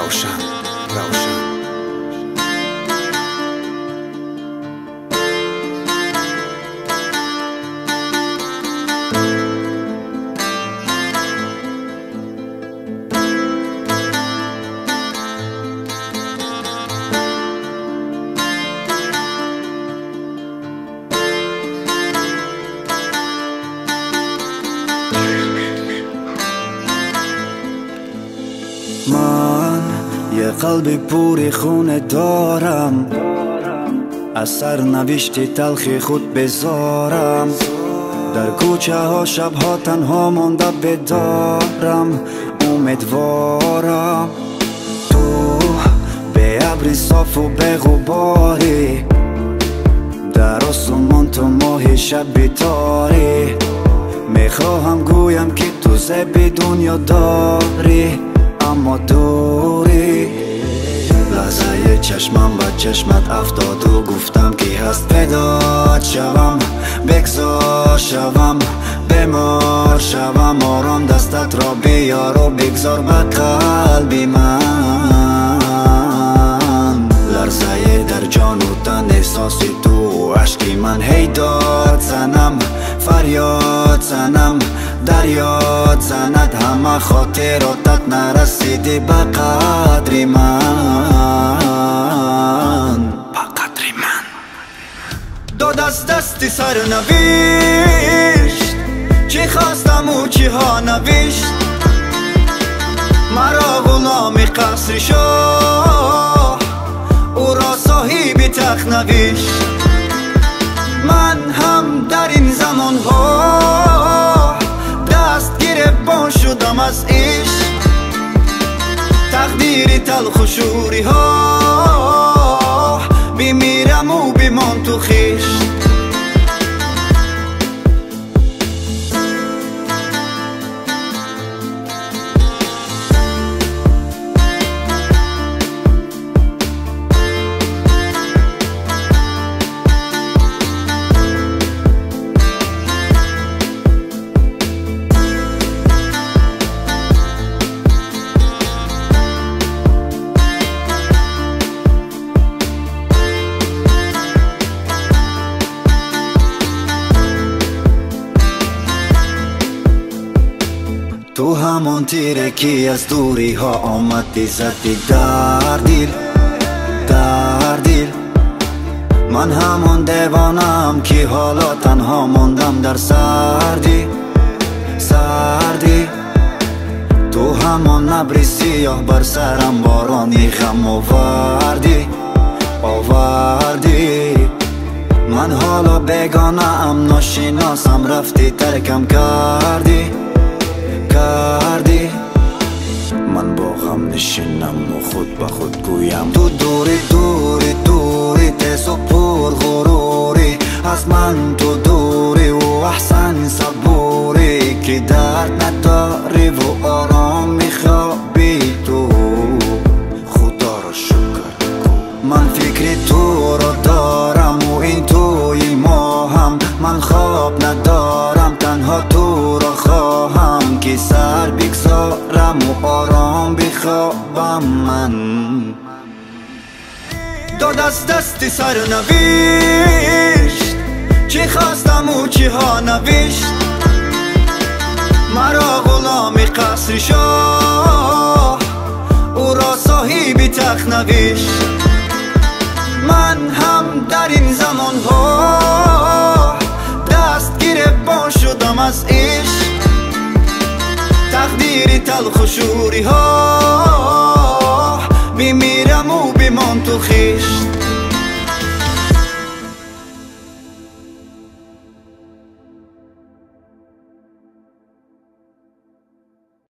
روشن من یه قلبی پوری خونه دارم، از سرنوشت تلخی خود بذارم. در کوچه ها شبها تنها مانده بدارم، امیدوارم تو به ابری صاف و به غباری، در آسمان تو ماه شب بیتاری. میخواهم گویم که تو زبی دنیا داری اما دوری. لحظه چشمم و چشمت افتاد و گفتم که هست پیدا شوم، بگذار شوم، بمار شوم. آرام دستت را بیار و بگذار به قلبی من. لرزه در جان و تن احساسی تو، عشقی من هی داد زنم، فریاد زنم، دریاد زند. همه خاطراتت نرسیدی به قدری من، به قدری من. داد از دستی سرنوشت، چی خواستم و چی ها نوشت. مرا غلام قصر شاه، او را صاحب تخت نوشت. من هم در این زمان ها دست گریبان شدم از عشق. تقدیر تلخ و شوری ها، بمیرم و بمان تو خشت. تو همون تیره که از دوری ها آمدی زدی در دل، در دل. من همون دیوانم که حالا تنها موندم در سردی، سردی. تو همون ابر سیاه بر سرم بارانی غم آوردی، آوردی. من حالا بیگانه ام، ناشناسم، رفتی ترکم کردی، کردی. من با غم نشینم و خود به خود گویم تو دوری دوری دوری، تیز و پر غروری. از من تو دوری و احسن صبوری، که درد نداری و آرام میخوابی تو. خدا را شکر من فکر تو را دارم و این توی ماهم. من خواب ندارم، تنها تو را خواهم، که سر بگذارم و آرام بخوابم من. داد از دستی سرنوشت، چی خواستم و چی ها نوشت. مرا غلام قصر شاه، او را صاحب تخت نوشت. من هم در این زمان ها دست گریبان شدم از عشق. تقدیر تلخ و شوری ها، بمیرم و بمان تو خشت.